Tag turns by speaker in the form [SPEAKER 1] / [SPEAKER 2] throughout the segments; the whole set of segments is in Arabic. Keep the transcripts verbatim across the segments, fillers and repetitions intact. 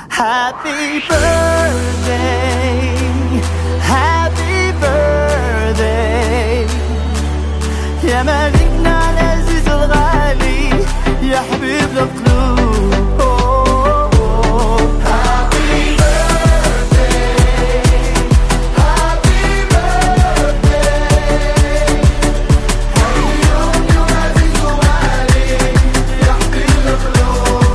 [SPEAKER 1] Happy birthday, happy birthday يا مالكنا العزيز الغالي يا حبيب القلوب. Happy birthday, happy birthday اليوم يوم عزيز وغالي يا حبيب القلوب.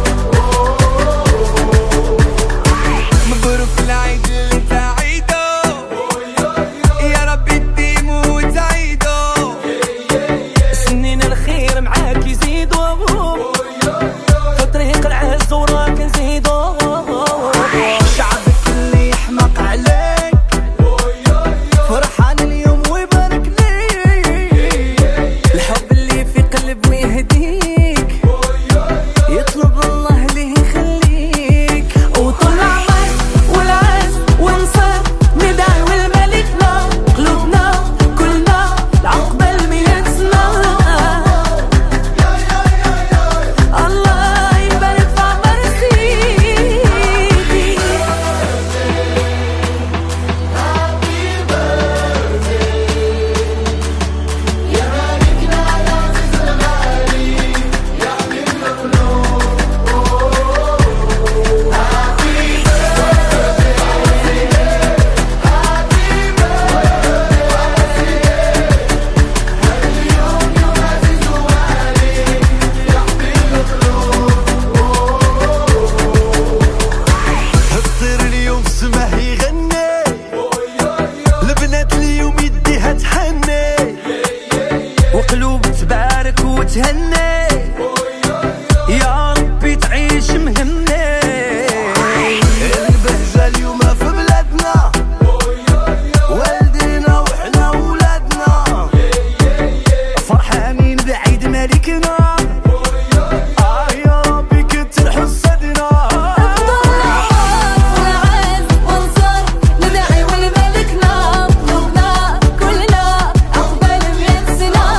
[SPEAKER 2] مبروك العيد اللي انت عيده يا ربي تديمو وتعيده سنين الخير معاك يزيدو في طريق العز وراك نزيدو شعبك اللي يحمق عليك فرحان اليوم ويبارك ليك الحب اللي في قلب ويهديك يطلب الله ليه يخليك وطول عمرك والعز ونصر ندعي والملكنا قلوبنا كلنا لعقبال مية سنة الله يبارك في عمر سيدي.
[SPEAKER 1] يا مالكنا العزيز الغالي يا حبيب القلوب. الطير اليوم سماه يغني البنات اليوم يديها تحني
[SPEAKER 2] وقلوب تبارك وتهني يا ربي تعيش مهني
[SPEAKER 1] البهجة اليوم في بلادنا والدينا وحنا ولادنا
[SPEAKER 2] فرحانين بعيد ملكنا
[SPEAKER 1] آه يا ربي كتر حسدنا.
[SPEAKER 3] والعز ونصر ندعي والملكنا قلوبنا كلنا عقبال مية سنة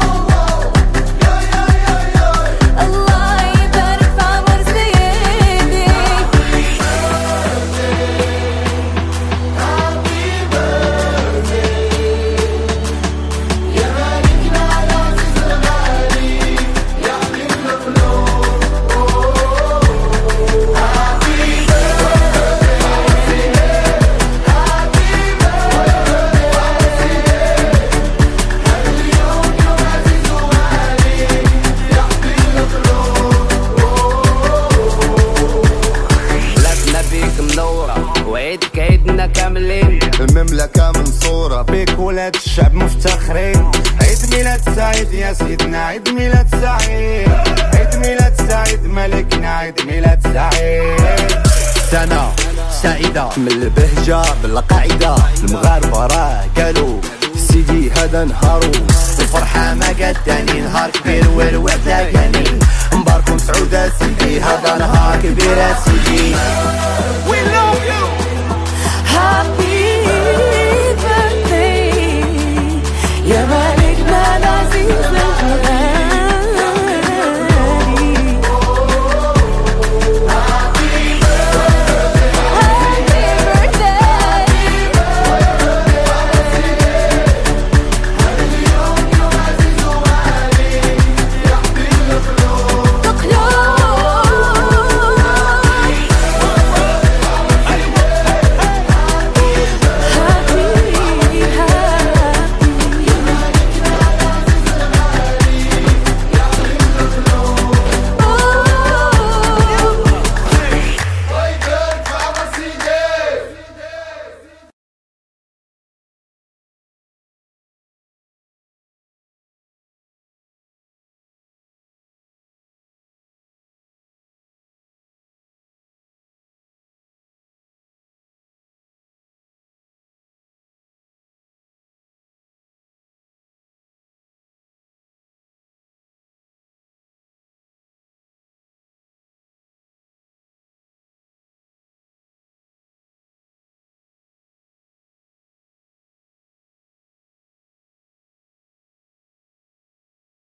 [SPEAKER 3] الله يبارك في عمر سيدي.
[SPEAKER 1] يا مالكنا العزيز الغالي يا حبيب القلوب. اليوم يوم عزيز وغالي يا حبيب القلوب.
[SPEAKER 2] بلادنا بيك منورة وعيدك عيدنا كاملين
[SPEAKER 4] المملكة منصورة بيك ولاد الشعب مفتخرين. عيد ميلاد سعيد يا سيدنا عيد ميلاد سعيد عيد ميلاد سعيد ملكنا عيد ميلاد سعيد.
[SPEAKER 1] سنة سعيدة من البهجة بالقاعدة المغاربة راه قالوا سيدي هذا نهارو الفرحة ما قداني نهار كبير والوعد لاقاني مبارك وسعودة سيدي هذا نهار كبير سيدي.